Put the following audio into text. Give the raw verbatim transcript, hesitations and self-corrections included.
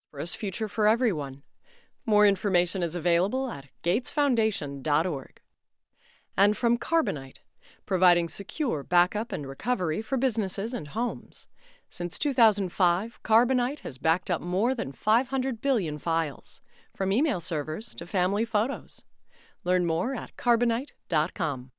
prosperous future for everyone. More information is available at gates foundation dot org. And from Carbonite, providing secure backup and recovery for businesses and homes. Since two thousand five, Carbonite has backed up more than five hundred billion files, from email servers to family photos. Learn more at carbonite dot com.